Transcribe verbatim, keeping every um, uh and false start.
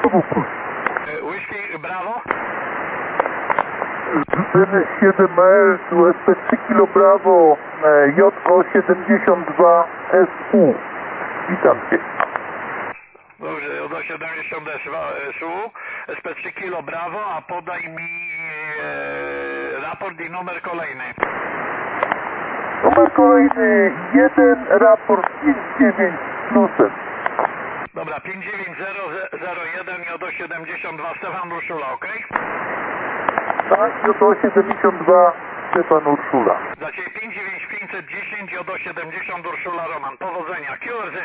Whisky, brawo. siedem L, tu S P trzy kilo Bravo, J O siedemdziesiąt dwa S U. Witam Cię. Dobrze, J O siedemdziesiąt dwa S U, S P trzy kilo Bravo, a podaj mi e, raport i numer kolejny. Numer kolejny jeden, raport pięć dziewięć plusem. Dobra, pięć dziewięć zero zero jeden J O siedemdziesiąt dwa Stefan Urszula, ok? Tak, J O siedemdziesiąt dwa Stefan Urszula. Dla Ciebie pięć dziewięć pięćset dziesięć J O siedemdziesiąt Urszula Roman. Powodzenia. Q R Z.